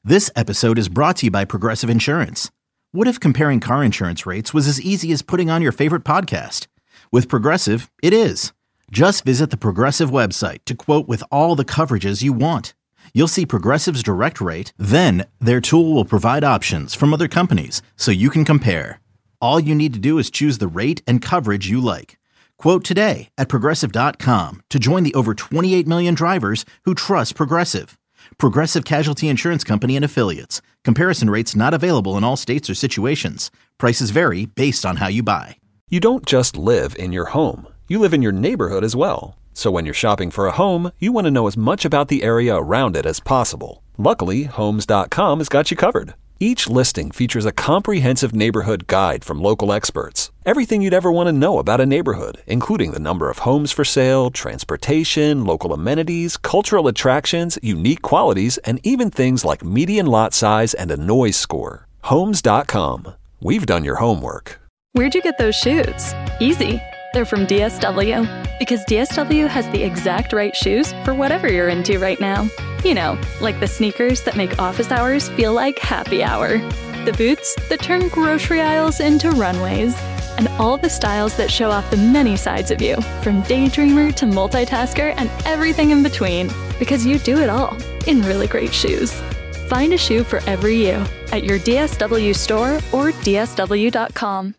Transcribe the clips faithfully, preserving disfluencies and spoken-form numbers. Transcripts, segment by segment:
This episode is brought to you by Progressive Insurance. What if comparing car insurance rates was as easy as putting on your favorite podcast? With Progressive, it is. Just visit the Progressive website to quote with all the coverages you want. You'll see Progressive's direct rate, then their tool will provide options from other companies so you can compare. All you need to do is choose the rate and coverage you like. Quote today at Progressive dot com to join the over twenty-eight million drivers who trust Progressive. Progressive Casualty Insurance Company and Affiliates. Comparison rates not available in all states or situations. Prices vary based on how you buy. You don't just live in your home. You live in your neighborhood as well. So when you're shopping for a home, you want to know as much about the area around it as possible. Luckily, Homes dot com has got you covered. Each listing features a comprehensive neighborhood guide from local experts. Everything you'd ever want to know about a neighborhood, including the number of homes for sale, transportation, local amenities, cultural attractions, unique qualities, and even things like median lot size and a noise score. Homes dot com. We've done your homework. Where'd you get those shoes? Easy. They're from D S W. Because D S W has the exact right shoes for whatever you're into right now. You know, like the sneakers that make office hours feel like happy hour. The boots that turn grocery aisles into runways. And all the styles that show off the many sides of you, from daydreamer to multitasker and everything in between. Because you do it all in really great shoes. Find a shoe for every you at your D S W store or D S W dot com.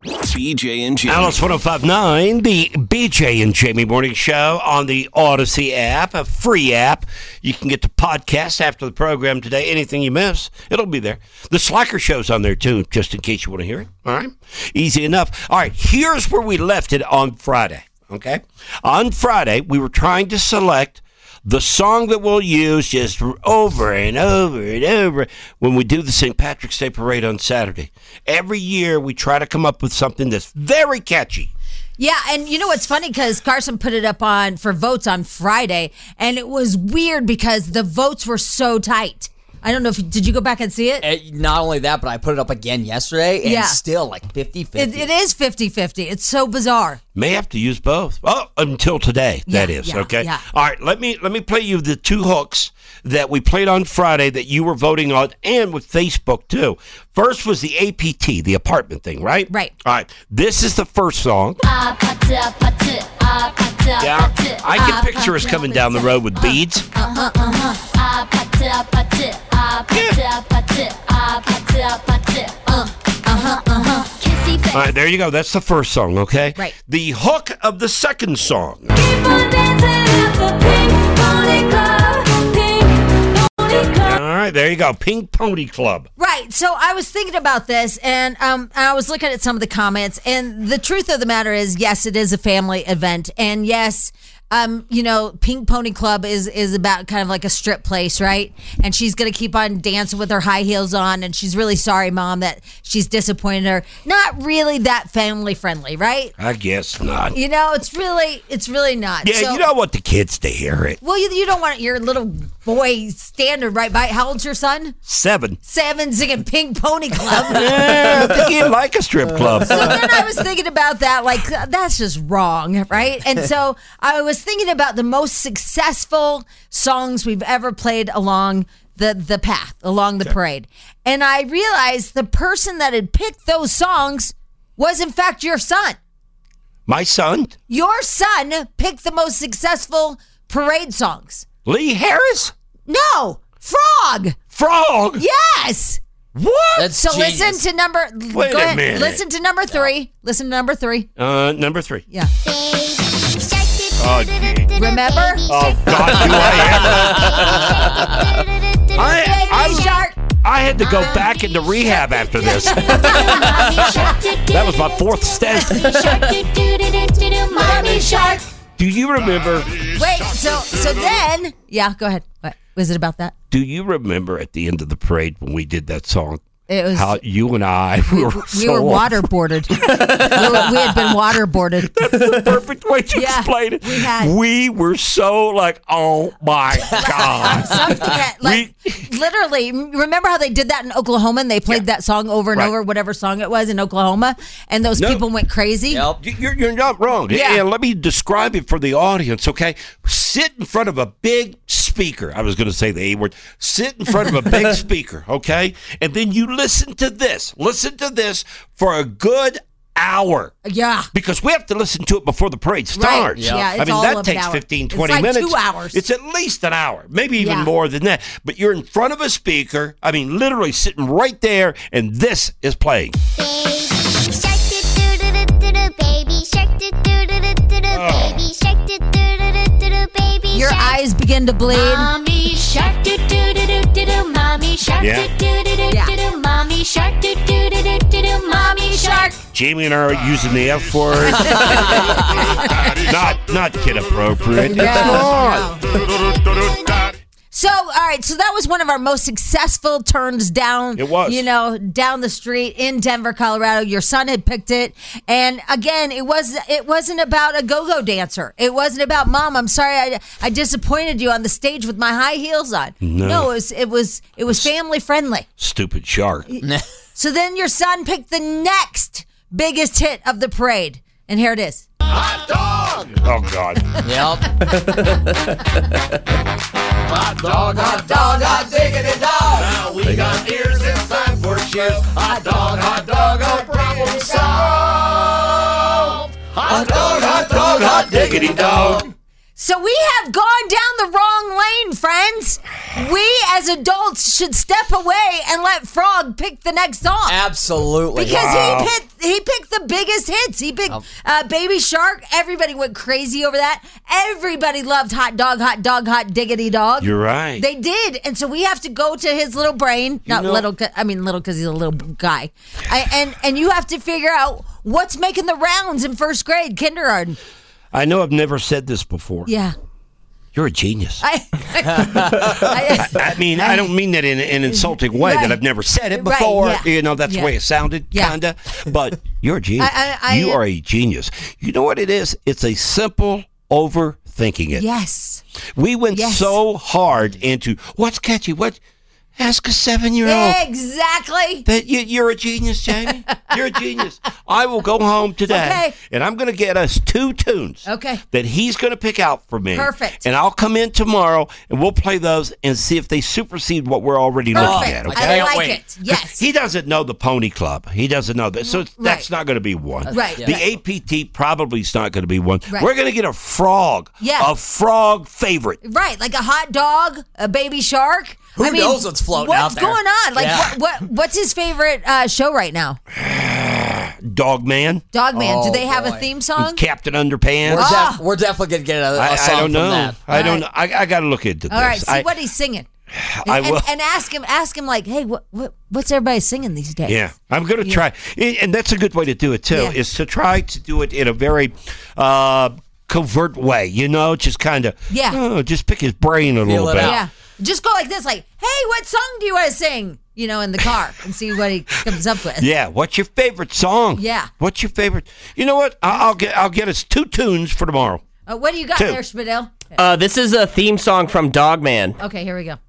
B J and Jamie. Alice one oh five point nine, the B J and Jamie Morning Show on the Odyssey app, a free app. You can get the podcast after the program today. Anything you miss, it'll be there. The Slacker Show's on there, too, just in case you want to hear it. All right? Easy enough. All right, here's where we left it on Friday, okay? On Friday, we were trying to select the song that we'll use just over and over and over when we do the Saint Patrick's Day Parade on Saturday. Every year we try to come up with something that's very catchy. Yeah, and you know what's funny? Because Carson put it up on for votes on Friday, and it was weird because the votes were so tight. I don't know if, did you go back and see it? Uh, not only that, but I put it up again yesterday, and yeah. still like fifty-fifty. It, it is fifty-fifty. It's so bizarre. May have to use both. Oh, until today, yeah, that is, yeah, okay? Yeah. All right, let me let me play you the two hooks that we played on Friday that you were voting on, and with Facebook, too. First was the A P T, the apartment thing, right? Right. All right, this is the first song. Yeah, I can picture us coming down the road with beads. Uh-huh, uh-huh. Yeah. Uh-huh, uh-huh. All right, there you go. That's the first song, okay? Right. The hook of the second song. Keep on dancing at the Pink Pony Club. Pink Pony Club. All right, there you go. Pink Pony Club. Right. So I was thinking about this, and um, I was looking at some of the comments, and the truth of the matter is, yes, it is a family event, and yes, Um, you know, Pink Pony Club is is about kind of like a strip place, right? And she's going to keep on dancing with her high heels on, and she's really sorry, Mom, that she's disappointed her. Not really that family friendly, right? I guess not. You know, it's really, it's really not. Yeah, so, you don't want the kids to hear it. Well, you, you don't want your little boy standard right by. How old's your son? Seven. Seven, singing Pink Pony Club. Yeah, I think he'd like a strip club. So then I was thinking about that, like, that's just wrong, right? And so I was thinking about the most successful songs we've ever played along the, the path, along the okay. parade. And I realized the person that had picked those songs was, in fact, your son. My son? Your son picked the most successful parade songs. Lee Harris? No, Frog. Frog? Yes. What? That's so genius. listen to number. Wait go a ahead. minute. Listen to number three. No. Listen to number three. Uh, number three. Yeah. Oh, gee. Remember? Oh, God, do I ever. I, I, I had to go back into rehab after this. That was my fourth stint. Mommy Shark. Do you remember? Wait, so so then, yeah, go ahead. What was it about that? Do you remember at the end of the parade when we did that song? It was how you and I we were, we so were waterboarded. we, were, we had been waterboarded. That's the perfect way to yeah, explain it. We, had, we were so like, oh my God. Something that, like, we, literally, remember how they did that in Oklahoma and they played yeah. that song over and right. over, whatever song it was in Oklahoma, and those no. people went crazy? Yep. You're, you're not wrong. Yeah. And let me describe it for the audience, okay? sit in front of a big speaker. I was going to say the A word. Sit in front of a big speaker, okay? And then you listen to this. Listen to this for a good hour. Yeah. Because we have to listen to it before the parade starts. Right. Yeah, I it's mean, all that of an takes hour. fifteen, twenty it's like minutes. two hours. It's at least an hour, maybe even Yeah. more than that. But you're in front of a speaker. I mean, literally sitting right there, and this is playing. Your eyes begin to bleed. Mommy shark do do do do do do. Mommy shark Yeah. do do do do do do. Mommy shark do do do do do do. Mommy shark. Jamie and I are using the F word. not not kid appropriate. It's not. So, all right, so that was one of our most successful turns down. It was. You know, down the street in Denver, Colorado. Your son had picked it, and again, it was it wasn't about a go-go dancer. It wasn't about mom. I'm sorry, I, I disappointed you on the stage with my high heels on. No. it was it was it was family friendly. Stupid shark. So then your son picked the next biggest hit of the parade, and here it is. Oh, God. Yep. Hot dog, hot dog, hot diggity dog. Now we got ears, it's time for cheers. Hot dog, hot dog, a problem solved. Hot dog, hot dog, hot diggity dog. So we have gone down the wrong lane, friends. We as adults should step away and let Frog pick the next song. Absolutely. Because Wow. he picked he picked the biggest hits. He picked uh, Baby Shark. Everybody went crazy over that. Everybody loved Hot Dog, Hot Dog, Hot Diggity Dog. You're right. They did, and so we have to go to his little brain. Not know- little. 'Cause- I mean little because he's a little guy. I, and and you have to figure out what's making the rounds in first grade, kindergarten. I know I've never said this before. Yeah. You're a genius. I, I, I mean, I don't mean that in an insulting way Right. that I've never said it Right, before. yeah. You know, that's Yeah. the way it sounded, Yeah. kinda. But you're a genius. I- I- I- you are a genius. You know what it is? It's a simple overthinking it. yes. We went Yes. so hard into what's catchy. What? Ask a seven-year-old. Exactly. That you, you're a genius, Jamie. You're a genius. I will go home today, Okay. and I'm going to get us two tunes. Okay. That he's going to pick out for me. Perfect. And I'll come in tomorrow, and we'll play those and see if they supersede what we're already looking at. Perfect. Okay. I Can't like wait. it. Yes. He doesn't know the Pony Club. He doesn't know that. So that's Right. not going to be one. Right. The Right. A P T probably is not going to be one. Right. We're going to get a frog. Yeah. A frog favorite. Right, like a hot dog, a baby shark. Who I mean, knows what's floating what's out there? going on? Like, Yeah. what, what what's his favorite uh, show right now? Dog Man. Dogman. Do Oh, they have a boy. theme song? Captain Underpants. We're, Ah. def- we're definitely going to get a, a I, song I don't know. from that. I All don't right. know. I, I got to look into All right, this. see I, what he's singing. And, I will. and, and ask him, ask him like, hey, what, what what's everybody singing these days? Yeah, I'm going to try, and and that's a good way to do it too. Yeah. Is to try to do it in a very uh, covert way. You know, just kind of Yeah. oh, just pick his brain a Feel little it bit. out. Yeah. Just go like this, like, hey, what song do you want to sing? You know, in the car, and see what he comes up with. Yeah, what's your favorite song? Yeah. What's your favorite? You know what? I'll, I'll get I'll get us two tunes for tomorrow. Uh, what do you got Two. there, Spadil? Uh, this is a theme song from Dogman. Okay, here we go.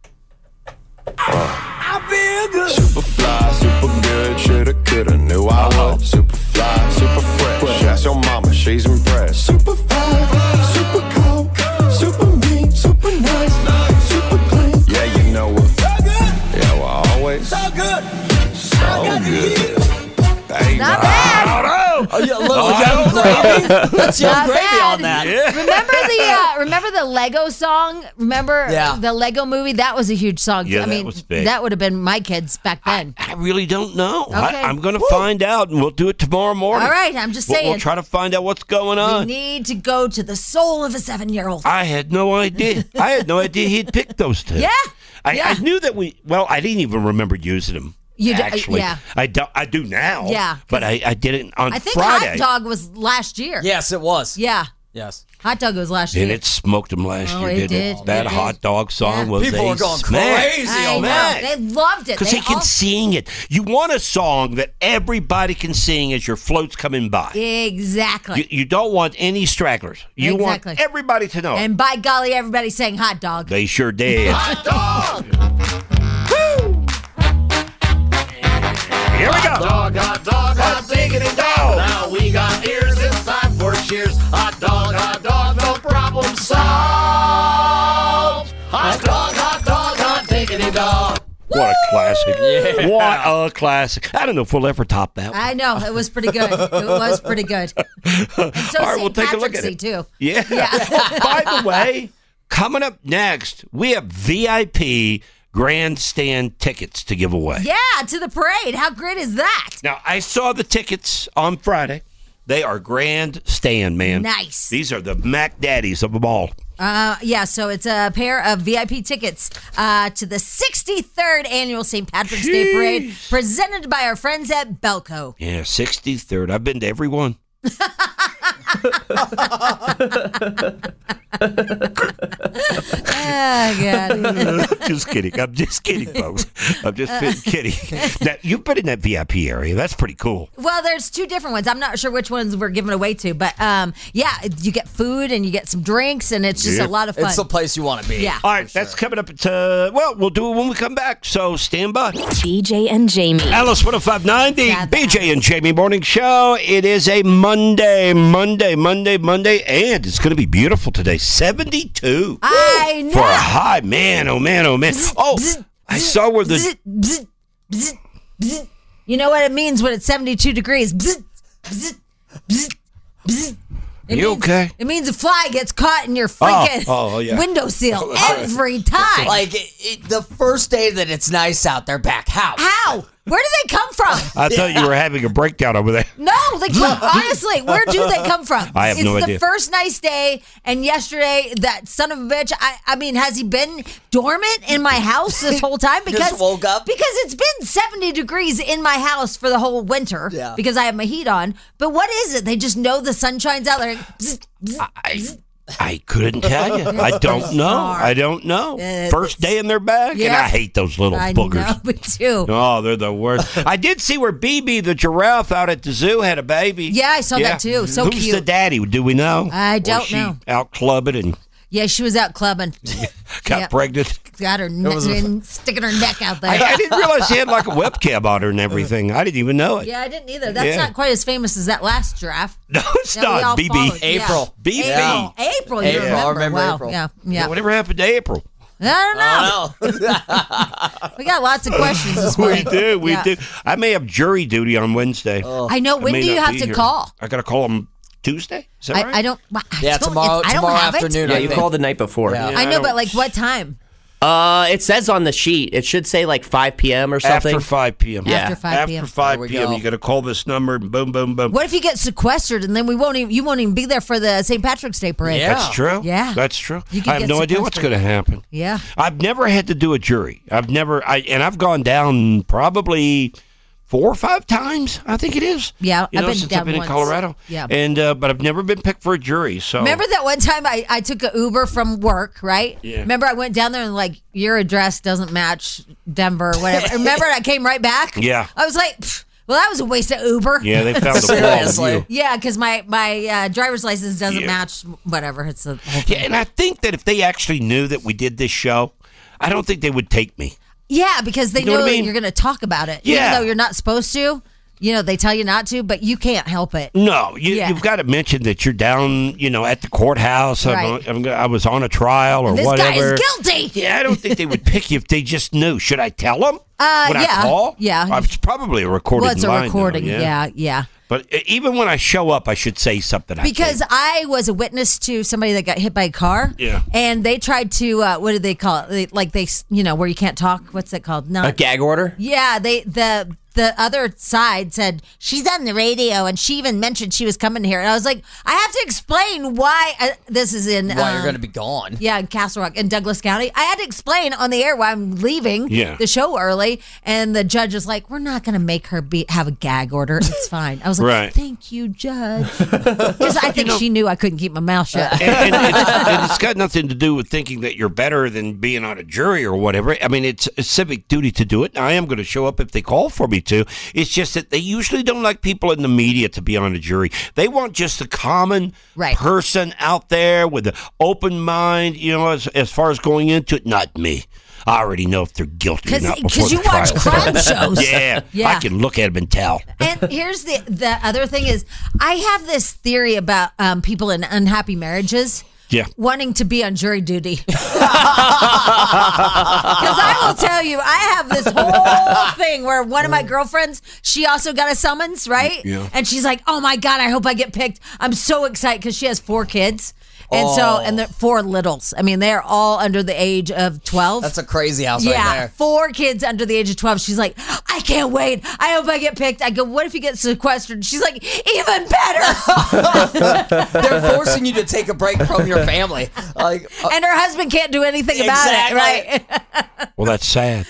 Super fly, super good, shoulda, coulda, knew I would. Super fly, super fresh. Ask your mama, she's impressed. Super fly, super cold, super mean, super nice, super clean. Yeah, you know what? Yeah, well, always so good, so good. Hey, Not bad. Oh, yeah, a little young gravy. That's young Not gravy bad. on that. Remember the uh, remember the Lego song? Remember Yeah. the Lego movie? That was a huge song. Yeah, I that mean, was big. that would have been my kids back then. I really don't know. Okay. I, I'm going to find out, and we'll do it tomorrow morning. All right, I'm just We'll, saying. we'll try to find out what's going we on. need to go to the soul of a seven-year-old. I had no idea. I had no idea he'd picked those two. Yeah, I, yeah. I knew that we. Well, I didn't even remember using them. You do- actually, yeah. I do. I do now. Yeah, 'cause but I, I did it on I think Friday, Hot Dog was last year. Yes, it was. Yeah, Yes. Hot Dog was last and year. it smoked them last Oh, year. it Didn't it? did. That It hot did. dog song Yeah. was People a were going smash. crazy I on know. that. They loved it. Because They he can all- sing it. You want a song that everybody can sing as your float's coming by. Exactly. You, you don't want any stragglers. You Exactly. want everybody to know. And by golly, everybody sang Hot Dog. They sure did. hot dog. Here we go. Dog, hot dog, hot diggity dog. Now we got ears, it's time for cheers. Hot dog, hot dog, no problem solved. classic. Yeah. What a classic. I don't know if we'll ever top that one. I know it was pretty good. It was pretty good. And so All right, Saint we'll take a look Patrick's at Day it. too. Yeah. By the way, coming up next, we have V I P grandstand tickets to give away. Yeah, to the parade. How great is that? Now, I saw the tickets on Friday. They are grandstand, man. Nice. These are the Mac Daddies of them all. Uh, yeah, so it's a pair of V I P tickets uh, to the sixty-third annual Saint Patrick's Day Parade, presented by our friends at Belco. Yeah, sixty-third. I've been to every one. Oh, God. Just kidding. I'm just kidding, folks. I'm just kidding. Now, you've been in that V I P area. That's pretty cool. Well, there's two different ones. I'm not sure which ones we're giving away to, but um, yeah, you get food and you get some drinks, and it's just Yep. a lot of fun. It's the place you want to be. Yeah. All right, that's coming up at, uh, well, we'll do it when we come back, so stand by. B J and Jamie. Alice one oh five nine, the Sad B J and Jamie Morning Show. It is a Monday, Monday, Monday, Monday, and it's going to be beautiful today. seventy-two I know. for a high. Man, oh, man, oh, man. Oh, I saw where the... Bzz, bzz, bzz, bzz. You know what it means when it's seventy-two degrees? Bzz, bzz, bzz, bzz. It You means, okay? It means a fly gets caught in your freaking Oh, oh, yeah. windowsill every time. Like it, it, the first day that it's nice out, they're back. How? How? Where do they come from? I thought you were having a breakdown over there. No, they come, honestly, where do they come from? I have it's no the idea. first nice day, and yesterday, that son of a bitch, I, I mean, has he been dormant in my house this whole time? Because woke up? Because it's been seventy degrees in my house for the whole winter Yeah. because I have my heat on. But what is it? They just know the sun shines out there. Bzz, bzz, I, bzz. I couldn't tell you. I don't know. I don't know. Uh, First day in their bag, and yeah. I hate those little I boogers. know, me too. Oh, they're the worst. I did see where B B, the giraffe out at the zoo, had a baby. Yeah, I saw that too. So Who's cute. the daddy? Do we know? I Or don't she know. Out clubbing and Yeah, she was out clubbing. got Yep. pregnant. Got her ne- and sticking her neck out there. I, I didn't realize he had like a webcam on her and everything. I didn't even know it. Yeah, I didn't either. That's Yeah. not quite as famous as that last giraffe. No, it's that we all not. B B. followed. April. B B. April. April, you April. remember. I remember wow. April. Yeah, yeah. Whatever happened to April? I don't know. I don't know. We got lots of questions this We morning. do. We Yeah. do. I may have jury duty on Wednesday. I know. When may do you not have be to here. call? I got to call them Tuesday. Is that I, right? I don't. I Yeah, don't- tomorrow. I don't tomorrow have it. afternoon. Yeah, I you think. called the night before. Yeah. I I know, don't- but like what time? Uh, it says on the sheet. It should say like five p.m. or something. After five p.m. Yeah. After five p.m. After five There we p.m. go. You got to call this number and boom, boom, boom. What if you get sequestered and then we won't even? You won't even be there for the Saint Patrick's Day parade. Yeah. That's true. Yeah. That's true. You could I have get no idea what's going sequestered. to happen. Yeah. I've never had to do a jury. I've never, I and I've gone down probably four or five times. I think it is. Yeah, you I've know, been since down I've been once. in Colorado. Yeah. and uh, but I've never been picked for a jury. So Remember that one time I, I took an Uber from work, right? Yeah. Remember I went down there and like your address doesn't match Denver or whatever. Remember I came right back? Yeah. I was like, "Pfft, well, that was a waste of Uber. Yeah, they found the flaw in Seriously. you. Yeah, because my my uh, driver's license doesn't Yeah. match whatever. It's a whole Yeah, thing. and I think that if they actually knew that we did this show, I don't think they would take me. Yeah, because they You know know, what I that mean? you're going to talk about it, Yeah. even though you're not supposed to. You know, they tell you not to, but you can't help it. No, you, Yeah. you've got to mention that you're down, you know, at the courthouse. I'm- Right. I'm, I was on a trial or This whatever. guy is guilty. Yeah, I don't think they would pick you if they just knew. Should I tell them? Uh, Would yeah. I call? Yeah. Uh, It's probably a recorded Well, it's a line, though, recording. yeah. Yeah, yeah. But uh, even when I show up, I should say something. I Because think. I was a witness to somebody that got hit by a car. Yeah. And they tried to, uh, what did they call it? They, like they, you know, where you can't talk. What's it called? No. A gag order. Yeah, they the the other side said she's on the radio, and she even mentioned she was coming here. And I was like, I have to explain why uh, this is in. Why you're um, going to be gone? Yeah, in Castle Rock, in Douglas County. I had to explain on the air why I'm leaving Yeah. the show early, and the judge is like, "We're not going to make her be have a gag order. It's fine." I was like, Right. "Thank you, judge," because I think she knew I couldn't keep my mouth shut. and, and, it's, and it's got nothing to do with thinking that you're better than being on a jury or whatever. I mean, it's a civic duty to do it. I am going to show up if they call for me to. It's just that they usually don't like people in the media to be on a jury. They want just a common Right. person out there with an open mind, you know, as, as far as going into it. Not me. I already know if they're guilty or not before Because you the watch trial. crime shows. Yeah, Yeah. I can look at them and tell. And here's the the other thing is I have this theory about um, people in unhappy marriages Yeah. wanting to be on jury duty. Because I will tell you, I have this whole thing where one of my girlfriends, she also got a summons, right? Yeah. And she's like, oh my God, I hope I get picked. I'm so excited because she has four kids. And Oh. so, and they're four littles. I mean, they're all under the age of twelve. That's a crazy house yeah, right there. four kids under the age of twelve. She's like, I can't wait. I hope I get picked. I go, what if you get sequestered? She's like, even better. They're forcing you to take a break from your family. Like, uh, And her husband can't do anything about Exactly. it, right? Well, that's sad.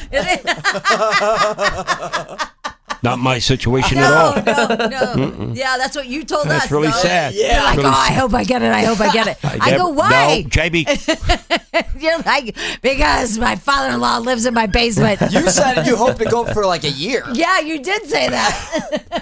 Not my situation at all. No, no, no. Yeah, that's what you told That's us. really though. sad. You're Yeah. like, Really oh, I sad. hope I get it. I hope I get it. I, never- go, why? No, J B. You're like, because my father-in-law lives in my basement. you said you hope to go for like a year. Yeah, you did say that.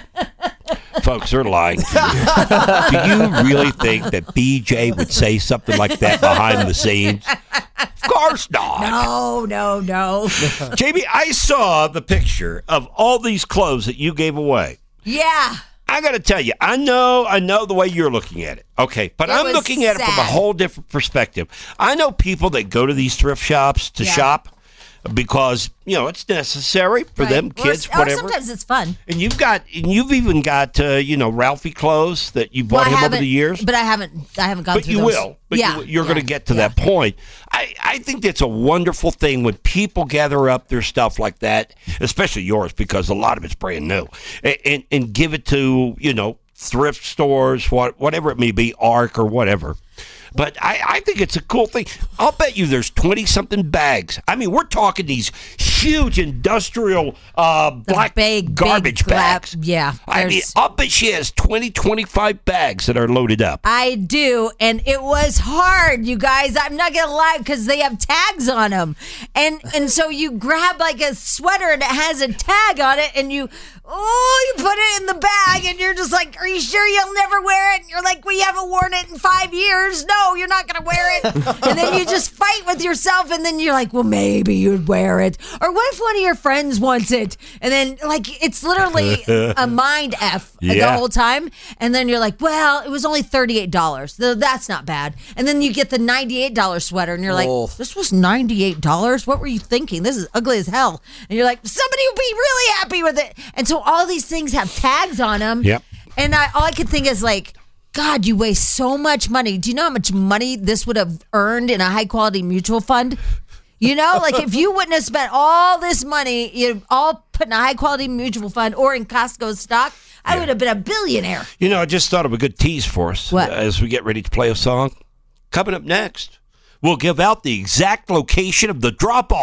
Folks are lying to you. Do you really think that B J would say something like that behind the scenes? Of course not. No, no, no. J B, I saw the picture of all these clothes that you gave away. Yeah. I got to tell you, I know, I know the way you're looking at it. Okay, but It I'm was looking at it from a sad. whole different perspective. I know people that go to these thrift shops to Yeah. shop because, you know, it's necessary for Right. them, Or- kids, or, whatever. sometimes it's fun. And you've got, and you've even got, uh, you know, Ralphie clothes that you bought Well, I him over haven't- the years. But I haven't I haven't gone But through you those. will. But yeah. you, you're yeah, going to get to yeah. that point. I, I think that's a wonderful thing when people gather up their stuff like that, especially yours, because a lot of it's brand new, and, and, and give it to, you know, thrift stores, what, whatever it may be, ARC or whatever. But I, I think it's a cool thing. I'll bet you there's twenty-something bags. I mean, we're talking these huge industrial uh, black big, garbage big glap- bags. yeah, I mean, there's- I'll bet she has twenty, twenty-five bags that are loaded up. I do, and it was hard, you guys. I'm not gonna lie, because they have tags on them, and and so you grab like a sweater and it has a tag on it, and you oh you put it in the bag, and you're just like, are you sure you'll never wear it? And you're like, we haven't worn it in five years. No, you're not gonna wear it. And then you just fight with yourself, and then you're like, well, maybe you'd wear it, or what if one of your friends wants it? And then like it's literally a mind f the Yeah. whole time, and then you're like, well, it was only thirty-eight dollars. That's not bad. And then you get the ninety-eight dollars sweater, and you're like, Oh. this was ninety-eight dollars? What were you thinking? This is ugly as hell. And you're like, somebody will be really happy with it. And so all these things have tags on them. Yep. And I, all I could think is like, God, you waste so much money. Do you know how much money this would have earned in a high quality mutual fund? You know, like if you wouldn't have spent all this money, you all put in a high quality mutual fund or in Costco stock, I would have been a billionaire. You know, I just thought of a good tease for us What? uh, as we get ready to play a song. Coming up next, we'll give out the exact location of the drop-off.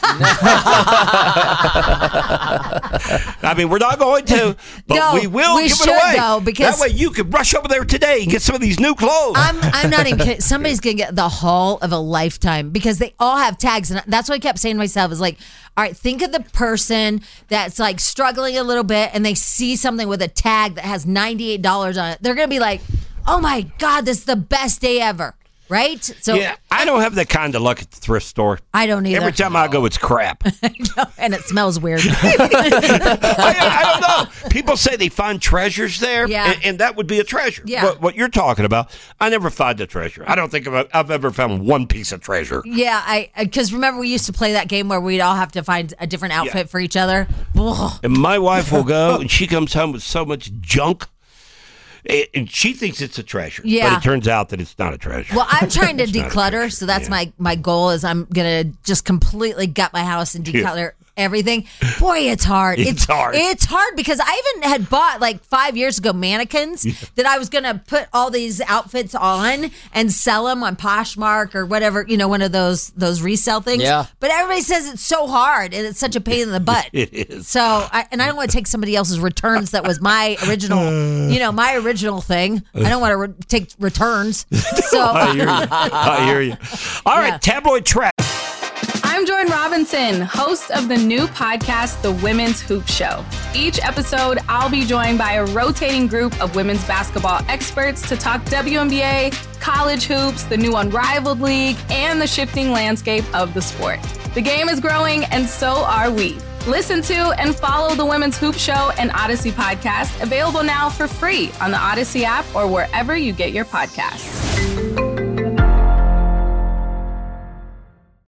I mean, we're not going to, but No, we will we give should, it away. though, because- that way you can rush over there today and get some of these new clothes. I'm I'm not even kidding. Somebody's gonna get the haul of a lifetime because they all have tags, and that's what I kept saying to myself is like, all right, think of the person that's like struggling a little bit, and they see something with a tag that has ninety-eight dollars on it. They're gonna be like, oh my God, this is the best day ever, right? So yeah, I don't have that kind of luck at the thrift store. I don't either. Every time I go, it's crap. and it smells weird. I, I don't know. People say they find treasures there, Yeah. and, and that would be a treasure. Yeah. What, what you're talking about, I never find a treasure. I don't think I've, I've ever found one piece of treasure. Yeah, I because remember we used to play that game where we'd all have to find a different outfit for each other. Ugh. And my wife will go, and she comes home with so much junk, and and she thinks it's a treasure. Yeah. But it turns out that it's not a treasure. Well, I'm trying to It's not a declutter, treasure. so that's Yeah. my my goal. Is I'm gonna just completely gut my house and declutter everything. Boy, it's hard. It's hard. It's hard because I even had bought like five years ago mannequins that I was gonna put all these outfits on and sell them on Poshmark or whatever, you know, one of those those resale things. Yeah. But everybody says it's so hard and it's such a pain in the butt. It is. So, I, and I don't want to take somebody else's returns. That was my original, you know, my original thing. I don't want to re- take returns. So I hear you. I hear you. All right, Yeah. tabloid trash. I'm Jordan Robinson, host of the new podcast, The Women's Hoop Show. Each episode, I'll be joined by a rotating group of women's basketball experts to talk W N B A, college hoops, the new Unrivaled League, and the shifting landscape of the sport. The game is growing, and so are we. Listen to and follow The Women's Hoop Show and Odyssey podcast, available now for free on the Odyssey app or wherever you get your podcasts.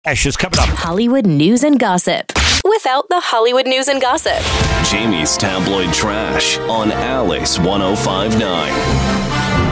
Ashes coming up. Hollywood news and gossip without the Hollywood news and gossip. Jamie's tabloid trash on Alice one oh five point nine.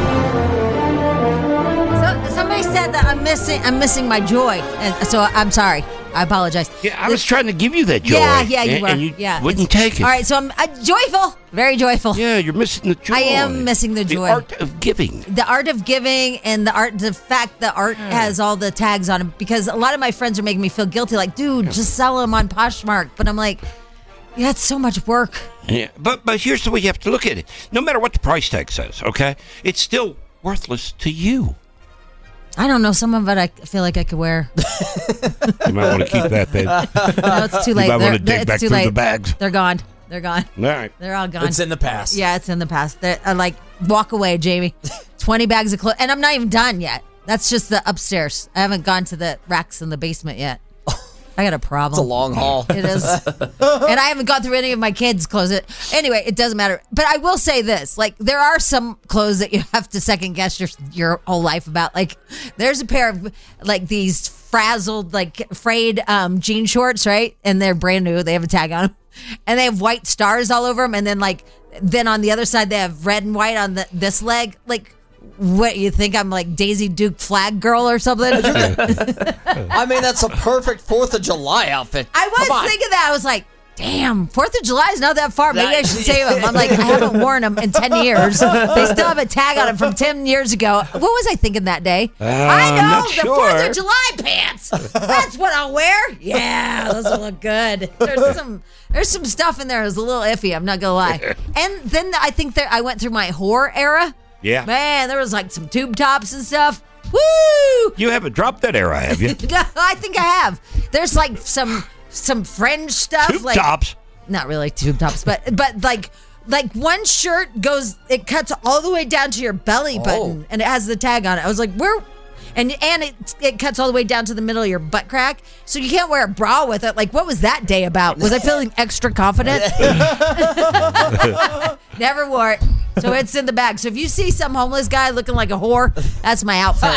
So, somebody said that I'm missing. I'm missing my joy, and so I'm sorry. I apologize. Yeah, I was trying to give you that joy. Yeah, yeah, you and, were. And you yeah, wouldn't take it. All right, so I'm uh, joyful, very joyful. Yeah, you're missing the joy. I am missing the joy. The art of giving. The art of giving, and the art, the fact that art has all the tags on it. Because a lot of my friends are making me feel guilty. Like, dude, just sell them on Poshmark. But I'm like, yeah, it's so much work. Yeah, but but here's the way you have to look at it. No matter what the price tag says, okay, it's still worthless to you. I don't know. Some of it I feel like I could wear. You might want to keep that, babe. No, it's too late. You might They're- want to dig it's back too through late. the bags. They're gone. They're gone. All right. They're all gone. It's in the past. Yeah, it's in the past. They're, uh, like, walk away, Jamie. twenty bags of clothes. And I'm not even done yet. That's just the upstairs. I haven't gone to the racks in the basement yet. I got a problem. It's a long haul. It is. And I haven't gone through any of my kids' closet. Anyway, it doesn't matter. But I will say this. Like, there are some clothes that you have to second guess your your whole life about. Like, there's a pair of, like, these frazzled, like, frayed um, jean shorts, right? And they're brand new. They have a tag on them. And they have white stars all over them. And then, like, then on the other side, they have red and white on the, this leg. Like, what, you think I'm like Daisy Duke flag girl or something? I mean, that's a perfect fourth of July outfit. I was Come on. thinking that. I was like, damn, fourth of July is not that far. Maybe I should save them. I'm like, I haven't worn them in ten years. They still have a tag on them from ten years ago. What was I thinking that day? Uh, I I'm know, not the sure. fourth of July pants. That's what I'll wear. Yeah, those will look good. There's some there's some stuff in there that's a little iffy, I'm not going to lie. And then I think that I went through my whore era. Yeah. Man, there was like some tube tops and stuff. Woo! You haven't dropped that era, have you? I think I have. There's like some some fringe stuff. Tube like, tops. Not really tube tops, but but like like one shirt goes, it cuts all the way down to your belly button, and it has the tag on it. I was like, where? And and it it cuts all the way down to the middle of your butt crack, so you can't wear a bra with it. Like, what was that day about? Was I feeling extra confident? Never wore it. So it's in the bag. So if you see some homeless guy looking like a whore, that's my outfit.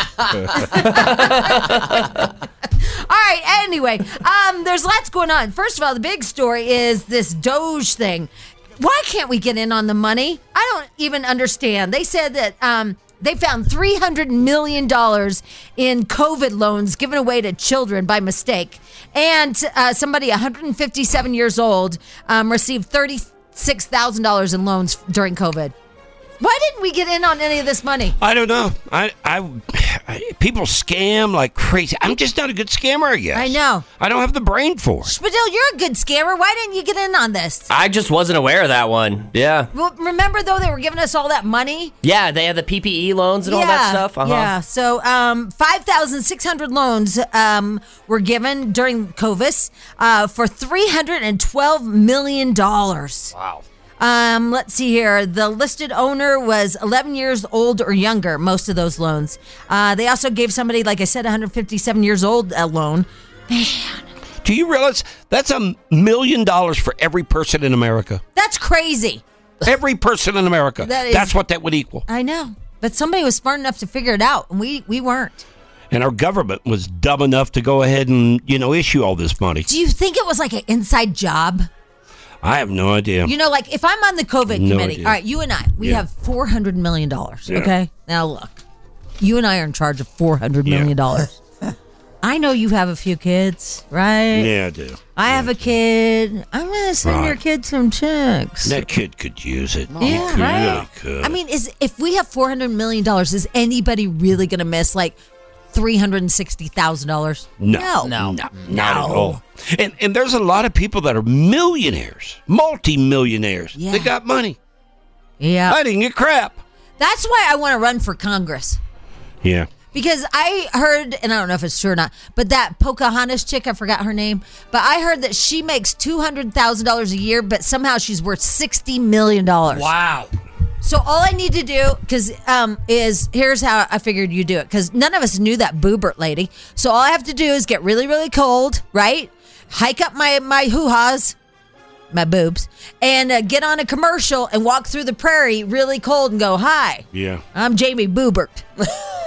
All right, anyway, um, there's lots going on. First of all, the big story is this Doge thing. Why can't we get in on the money? I don't even understand. They said that um, they found three hundred million dollars in COVID loans given away to children by mistake. And uh, somebody one hundred fifty-seven years old um, received thirty-six thousand dollars in loans during COVID. Why didn't we get in on any of this money? I don't know. I, I, I people scam like crazy. I'm just not a good scammer, I guess. I know. I don't have the brain for it. Spadil, you're a good scammer. Why didn't you get in on this? I just wasn't aware of that one. Yeah. Well, remember, though, they were giving us all that money? Yeah, they had the P P E loans and all that stuff. Uh-huh. Yeah, so um, five thousand six hundred loans um, were given during COVID uh, for three hundred twelve million dollars. Wow. Um, let's see here. The listed owner was eleven years old or younger, most of those loans. Uh, they also gave somebody, like I said, one hundred fifty-seven years old a loan. Man. Do you realize that's a million dollars for every person in America? That's crazy. Every person in America. That is- That's what that would equal. I know. But somebody was smart enough to figure it out, and we, we weren't. And our government was dumb enough to go ahead and, you know, issue all this money. Do you think it was like an inside job? I have no idea. You know, like if I'm on the COVID No committee, idea. all right, you and I, we Yeah. have four hundred million dollars, Yeah. okay? Now look, you and I are in charge of four hundred million dollars. I know you have a few kids, right? Yeah, I do. I have a kid. I'm going to send your Right. kid some checks. That kid could use it. Yeah, He could, right? really could. I mean, is if we have four hundred million dollars, is anybody really going to miss like three hundred sixty thousand dollars? No. No. No, not at all. And and there's a lot of people that are millionaires, multi-millionaires. Yeah. They got money. Yeah. I didn't get crap. That's why I want to run for Congress. Yeah. Because I heard, and I don't know if it's true or not, but that Pocahontas chick, I forgot her name, but I heard that she makes two hundred thousand dollars a year, but somehow she's worth sixty million dollars. Wow. So all I need to do, because um, is, here's how I figured you do it, because none of us knew that Boobert lady. So all I have to do is get really, really cold, right? Hike up my, my hoo-has, my boobs, and uh, get on a commercial and walk through the prairie really cold and go, hi, Yeah. I'm Jamie Boobert.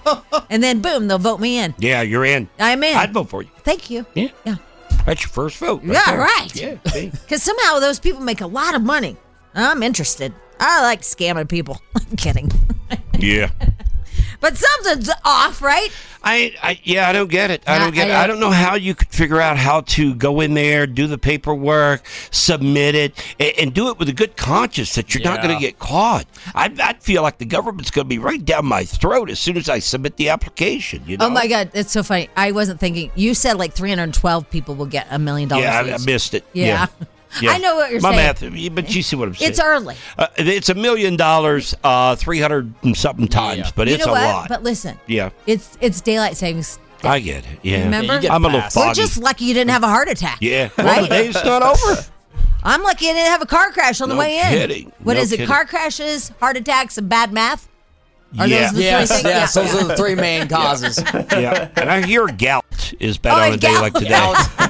and then boom, they'll vote me in. Yeah, you're in. I'm in. I'd vote for you. Thank you. Yeah. Yeah. That's your first vote. Right Yeah, there. right. Yeah. see? Because somehow those people make a lot of money. I'm interested. I like scamming people. I'm kidding. Yeah. But something's off, right? I, I yeah, I don't get it. I Yeah, don't get I it. don't- I don't know how you could figure out how to go in there, do the paperwork, submit it, and, and do it with a good conscience that you're not Yeah. going to get caught. I, I'd feel like the government's going to be right down my throat as soon as I submit the application. You know? Oh my God, it's so funny. I wasn't thinking. You said like three hundred twelve people will get a million dollars. Yeah, I, each. I missed it. Yeah. Yeah. Yeah. I know what you're my saying. math, but you see what I'm saying. It's early. Uh, it's a million dollars, uh, three hundred and something times, but you it's know a what? lot. But listen, yeah, it's it's daylight savings. I get it. Yeah, Remember? Yeah, you get I'm a little We're foggy. just lucky you didn't have a heart attack. yeah, well, Right? the day's not over. I'm lucky I didn't have a car crash on the No way in. kidding. What No is it? kidding. Car crashes, heart attacks, and bad math? Are Yeah. those the Yes, three things? yes, those are the three main causes. Yeah, and I hear gout is bad Oh, on a day gout. like today.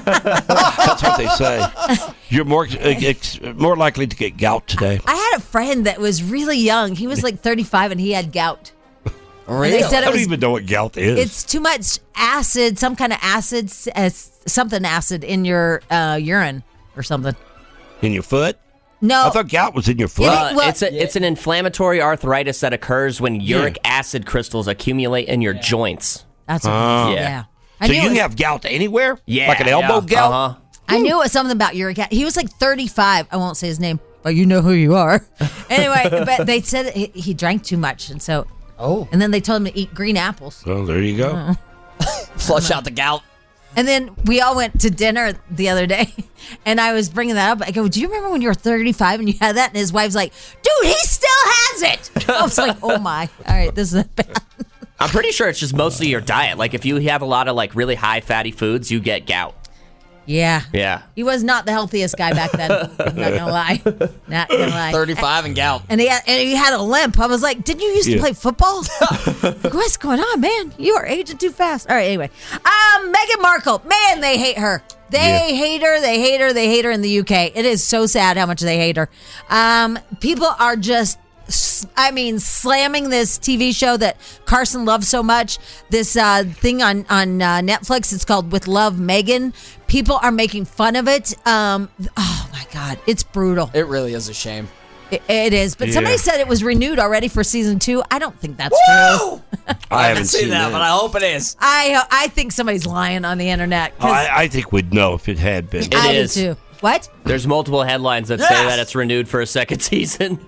That's what they say. You're more uh, ex- more likely to get gout today. I had a friend that was really young. He was like thirty-five and he had gout. Really? They said I it don't was even know what gout is. it's too much acid, some kind of acid, uh, something acid in your uh, urine or something. in your foot. No, I thought gout was in your foot. Uh, well- it's a, it's an inflammatory arthritis that occurs when uric acid crystals accumulate in your joints. that's what Oh. it is. Yeah. Yeah. I so knew you it was- have gout anywhere? Yeah, like an elbow yeah. gout. Uh-huh. I knew it was something about uric acid. He was like thirty-five. I won't say his name, but you know who you are. Anyway, but they said he, he drank too much, and so Oh. and then they told him to eat green apples. Well, there you go. Flush out the gout. And then we all went to dinner the other day, and I was bringing that up. I go, "Do you remember when you were thirty-five and you had that?" And his wife's like, "Dude, he still has it." I was like, "Oh my! All right, this is bad." I'm pretty sure it's just mostly your diet. Like if you have a lot of like really high fatty foods, you get gout. Yeah, Yeah. he was not the healthiest guy back then. I'm not gonna lie, not gonna lie. thirty-five and gout. And he had, and he had a limp. I was like, "Didn't you used to Yeah. play football? Like, what's going on, man? You are aging too fast." All right, anyway, um, Meghan Markle, man, they hate her. They Yeah. hate her. They hate her. They hate her in the U K. It is so sad how much they hate her. Um, people are just, I mean, slamming this T V show that Carson loves so much. This uh, thing on on uh, Netflix. It's called With Love, Meghan. People are making fun of it. Um, oh my God, it's brutal. It really is a shame. It, it is, but Yeah. somebody said it was renewed already for season two. I don't think that's Woo! true. I haven't seen that, but I hope it is. I I think somebody's lying on the internet. 'cause I, I think we'd know if it had been. It I do is. too. What? There's multiple headlines that say Yes! that it's renewed for a second season.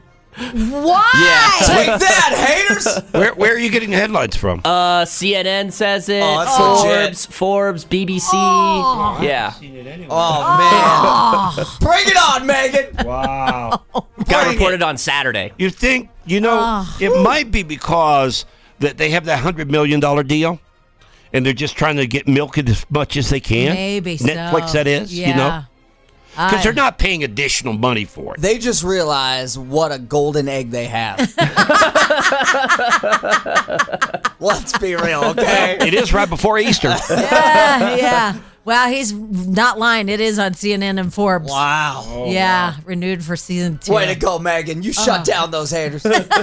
Why? Take that, haters! Where, where are you getting the headlines from? Uh, C N N says it. Oh, that's Forbes, legit. Forbes, B B C. Oh. Yeah. Oh, man. Bring it on, Megan. Wow. Got Bring reported on Saturday. You think, you know, Oh. it might be because that they have that one hundred million dollars deal and they're just trying to get milked as much as they can. Maybe so. Netflix, that is, Yeah. you know? Because I- they're not paying additional money for it. They just realize what a golden egg they have. Let's be real, okay? It is right before Easter. Yeah, yeah. Well, he's not lying. It is on C N N and Forbes. Wow. yeah, renewed for season two. Way to go, Megan. You shut down those haters. You don't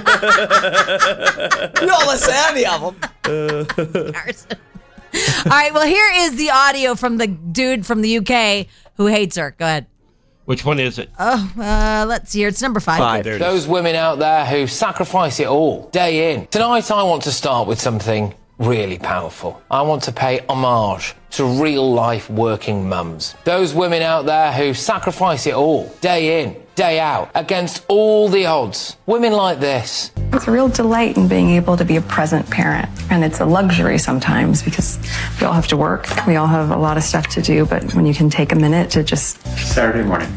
listen to any of them. Carson. All right. Well, here is the audio from the dude from the U K who hates her. Go ahead. Which one is it? Oh, uh, let's see here. It's number five. Five. There it is. Those women out there who sacrifice it all, day in. Tonight I want to start with something really powerful. I want to pay homage to real-life working mums. Those women out there who sacrifice it all, day in, day out, against all the odds. Women like this. It's a real delight in being able to be a present parent. And it's a luxury sometimes because we all have to work. We all have a lot of stuff to do. But when you can take a minute to just... Saturday morning.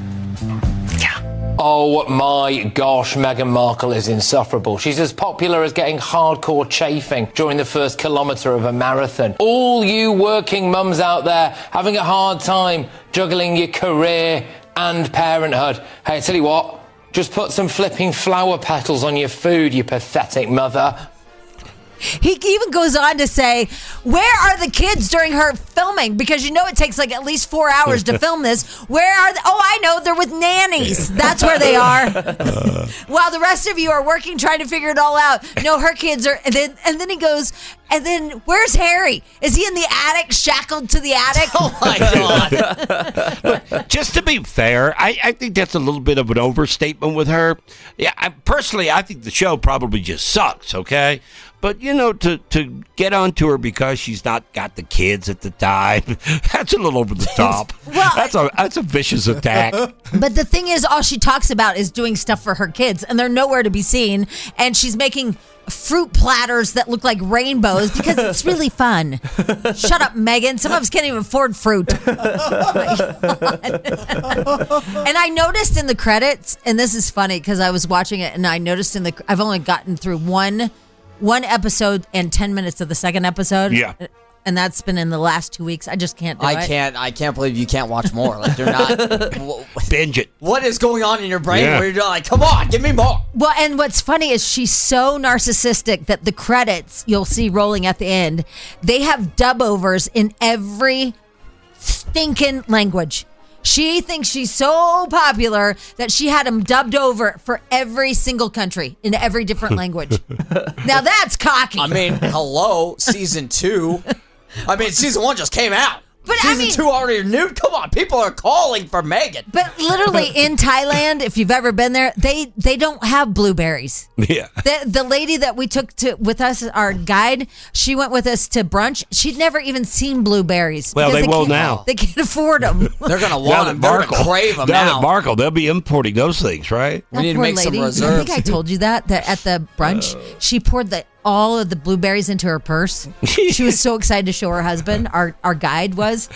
Oh my gosh, Meghan Markle is insufferable. She's as popular as getting hardcore chafing during the first kilometre of a marathon. All you working mums out there having a hard time juggling your career and parenthood. Hey, I tell you what, just put some flipping flower petals on your food, you pathetic mother. He even goes on to say, where are the kids during her filming? Because you know it takes like at least four hours to film this. Where are they? Oh, I know. They're with nannies. That's where they are. Uh. While the rest of you are working, trying to figure it all out. No, her kids are. And then, and then he goes, and then where's Harry? Is he in the attic, shackled to the attic? Oh, my God. Look, just to be fair, I, I think that's a little bit of an overstatement with her. Yeah, I, personally, I think the show probably just sucks, okay? But, you know, to, to get onto her because she's not got the kids at the time, that's a little over the top. Well, that's a that's a vicious attack. But the thing is, all she talks about is doing stuff for her kids, and they're nowhere to be seen. And she's making fruit platters that look like rainbows because it's really fun. Shut up, Megan. Some of us can't even afford fruit. Oh, and I noticed in the credits, and this is funny because I was watching it, and I noticed in the, I've only gotten through one One episode and ten minutes of the second episode. Yeah. And that's been in the last two weeks. I just can't do I it. can't. I can't believe you can't watch more. Like, you're not. Binge it. What is going on in your brain Yeah. where you're like, come on, give me more? Well, and what's funny is she's so narcissistic that the credits you'll see rolling at the end, they have dub-overs in every stinking language. She thinks she's so popular that she had them dubbed over for every single country in every different language. Now that's cocky. I mean, hello, season two. I mean, season one just came out. But season I mean, two already renewed. Come on, people are calling for Megan. But literally in Thailand, if you've ever been there, they they don't have blueberries. Yeah. The the lady that we took to with us, our guide, she went with us to brunch. She'd never even seen blueberries. Well, because they will can't- now. They can't afford them. They're gonna Down want at them. They're gonna crave them down now. at Markle, they'll be importing those things, right? We need to Poor make some lady. reserves. I think I told you that that at the brunch, she poured the all of the blueberries into her purse. She was so excited to show her husband. Our our guide was.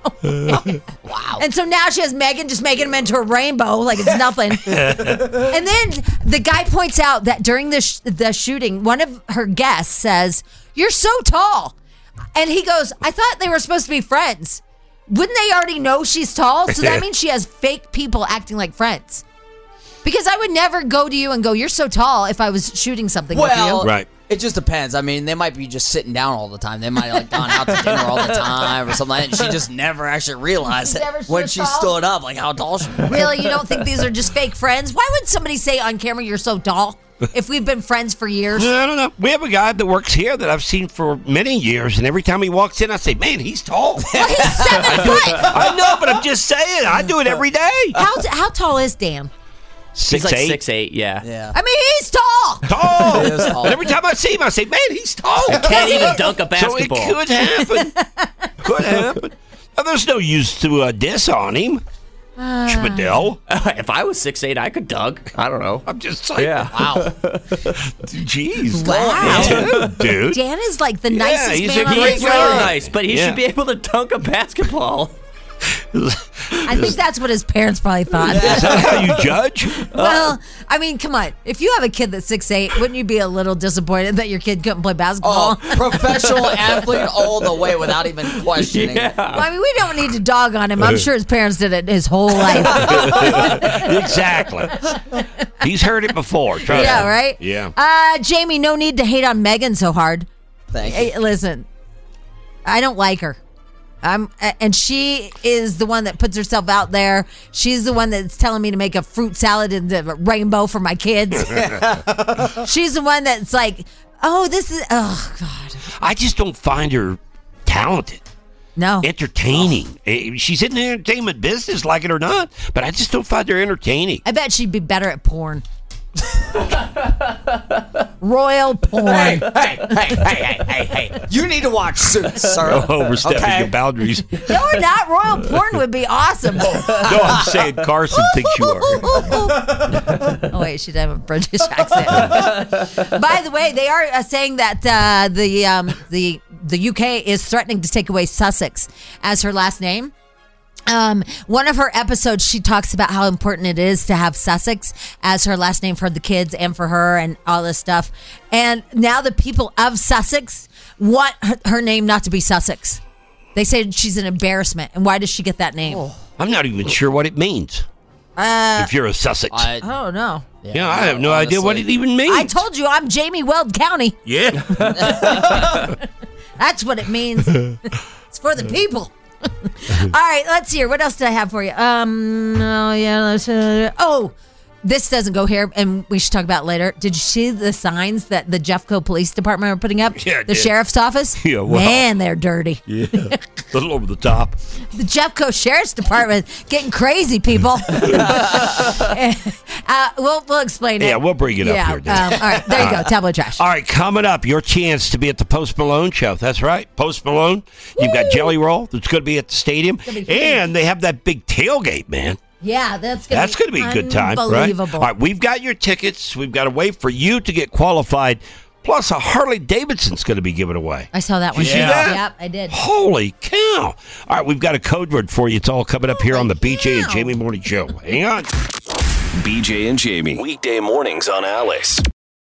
Wow. And so now she has Megan just making them into a rainbow like it's nothing. And then the guy points out that during the sh- the shooting, one of her guests says, "You're so tall," and he goes, "I thought they were supposed to be friends. Wouldn't they already know she's tall? So that means she has fake people acting like friends." Because I would never go to you and go, "You're so tall," if I was shooting something Well, with you. Right. It just depends. I mean, they might be just sitting down all the time. They might have like gone out to dinner all the time or something like that. And she just never actually realized She it never- she when was she tall? stood up, like how tall she was. Really? You don't think these are just fake friends? Why would somebody say on camera, "You're so tall," if we've been friends for years? I don't know. We have a guy that works here that I've seen for many years, and every time he walks in, I say, "Man, he's tall." Well, he's seven foot. I know, but I'm just saying, I do it every day. How, how tall is Dan? Six He's like eight. six eight, yeah. Yeah. I mean, he's tall. Tall. He is tall. And every time I see him, I say, "Man, he's tall." Can't even dunk a basketball. So it could happen. Could happen. Now, there's no use to uh, diss on him. Uh, Schmidl. If I was six eight, I could dunk. I don't know. I'm just saying. Yeah. Wow. Jeez. Wow. Dude, dude. Dan is like the Yeah, nicest he's man a on great the He's really planet. nice, but he Yeah. should be able to dunk a basketball. I think that's what his parents probably thought. Is that how you judge? Well, I mean, come on. If you have a kid that's six eight, wouldn't you be a little disappointed that your kid couldn't play basketball? Oh, professional athlete all the way without even questioning it. Well, I mean, we don't need to dog on him. I'm sure his parents did it his whole life. Exactly. He's heard it before. Trust Yeah, me. right? Yeah. Uh, Jamie, no need to hate on Megan so hard. Thank you. Hey, listen, I don't like her. I'm, and she is the one that puts herself out there. She's the one that's telling me to make a fruit salad into a rainbow for my kids. She's the one that's like, oh, this is, oh, God. I just don't find her talented. No. Entertaining. Eh, She's in the entertainment business, like it or not, but I just don't find her entertaining. I bet she'd be better at porn. Royal porn. Hey, hey, hey, hey, hey, hey, hey. You need to watch Suits, sir. Overstepping Okay. your boundaries. No, we're not. Royal porn would be awesome. No, I'm saying Carson thinks you are. Oh, wait, she'd have a British accent. By the way, they are uh, saying that uh, the um, the the U K is threatening to take away Sussex as her last name. Um, one of her episodes, she talks about how important it is to have Sussex as her last name for the kids and for her and all this stuff. And now the people of Sussex want her, her name not to be Sussex. They say she's an embarrassment. And why does she get that name? I'm not even sure what it means. Uh, if you're a Sussex. I don't know. Yeah, yeah I have no honestly. idea what it even means. I told you I'm Jamie Weld County. Yeah. That's what it means. It's for the people. All right, let's see here. What else did I have for you? Um, oh, yeah. Let's, uh, oh, this doesn't go here, and we should talk about it later. Did you see the signs that the Jeffco Police Department are putting up? Yeah, the sheriff's office? Yeah, well. Man, they're dirty. Yeah, a little over the top. The Jeffco Sheriff's Department getting crazy, people. uh, we'll we'll explain it. Yeah, we'll bring it yeah, up here. Um, all right, there you go. Tabloid trash. All right, coming up, your chance to be at the Post Malone show. That's right, Post Malone. You've Woo! got Jelly Roll that's going to be at the stadium, and they have that big tailgate, man. Yeah, that's gonna that's be going to be a good time, right? Unbelievable. All right, we've got your tickets. We've got to wait for you to get qualified. Plus, a Harley Davidson's going to be given away. I saw that one. Did you see that? Yep, I did. Holy cow! All right, we've got a code word for you. It's all coming up here on the B J and Jamie Morning Show. Hang on. B J and Jamie, weekday mornings on Alice.